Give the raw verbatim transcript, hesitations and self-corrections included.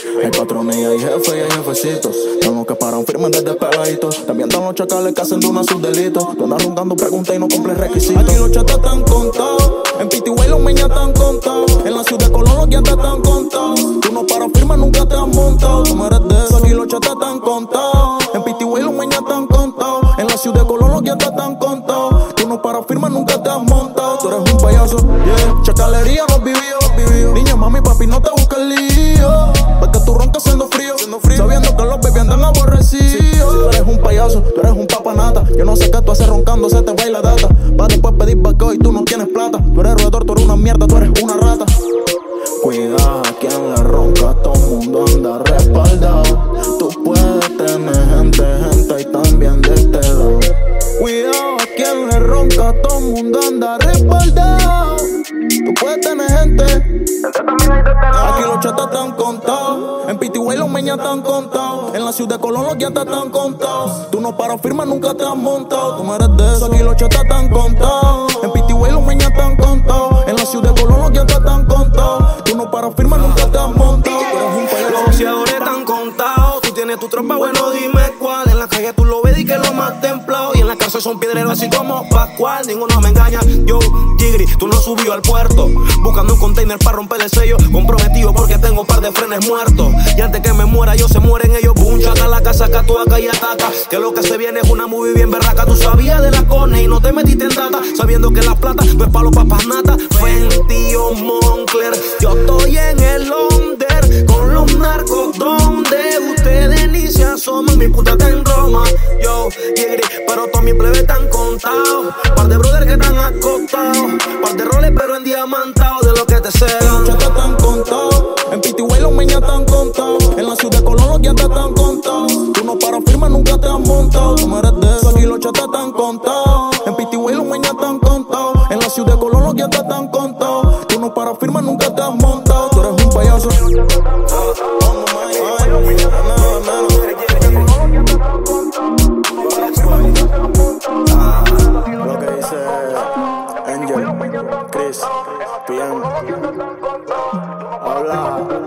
Hay patronilla y jefe y hay jefecitos. Son los que paran firmes desde peladitos. También están los chacales que hacen de una sus delitos. Tú andas rondando preguntas y no cumples requisitos. Aquí los chatas están contados. En Pitigüey los meñas están contados. En la ciudad de Colón los guiantes están contados. Tú no paras firmes, nunca te has montado. Tú no eres de eso. Aquí los chatas están contados. En Pitigüey los meñas están contados. En la ciudad de Colón los guiantes están contados. Tú no paras firmes, nunca te has montado. Tú eres un payaso, yeah. Chacalería no vivió, vivió. Niña, mami, papi, no te busques lío. Ves que tú roncas siendo frío, siendo frío. Sabiendo que los baby andan aborrecidos. Sí, sí, tú eres un payaso, tú eres un papanata. Yo no sé qué tú haces roncando, se te baila data. Va después pedir vaqueo y tú no tienes plata. Tú eres roedor, tú eres una mierda, tú eres una rata. Cuidado a quien le ronca, todo el mundo anda respaldado. Tú puedes tener gente, gente y también de este lado. Cuidado a quien le ronca, todo el mundo anda respaldado. Tú puedes tener gente. Aquí los chatas están contados. En Pitigüey los meñas están contados. En la ciudad de Colón los guiantes están contados. Tú no paras firmes, nunca te has montado. Tú no eres de eso. Aquí los chatas están contados. En Pitigüey los meñas están contados. En la ciudad de Colón los guiantes están contados. Tú no paras firmes, nunca te has montado. Tú eres un payaso. Los boxeadores están contados. Tú tienes tu tropa, bueno, dime cuál. En la calle tú lo ves y que es lo más templado. Y en la cárcel son piedreros así como Pascual. Ninguno me engaña. Yo, Tigri, tú no subió al puerto. Buscando un container para romper el sello. Comprometido porque tengo un par de frenes muertos. Y antes que me muera yo se mueren ellos. Pum, chaca la casa, catuaca y ataca. Que lo que se viene es una movie bien berraca. Tú sabías de la cone y no te metiste en data. Sabiendo que la plata no es pa' los papas nata. Fenty o Moncler. Yo estoy en el under con los narcos donde ustedes ni se asoman. Mi puta está en Roma. Yo, Tigri, pero todos mis plebes están contados. Par de brothers que están acostados. Par de roles pero en diamantados de lo que te cegan. Los chatas están contados. En Pitigüey los meñas están contados. En la ciudad de Colón los guiantes están contados. Tú no paras firmes, nunca te has montado. Tú no eres de eso. Aquí los chatas están contados. En Pitigüey los meñas están contados. En la ciudad de Colón los guiantes están contados. Tú no paras firmes, nunca te has montado. Tú eres un payaso. Lo que dice Angel, Chris, P M. Habla.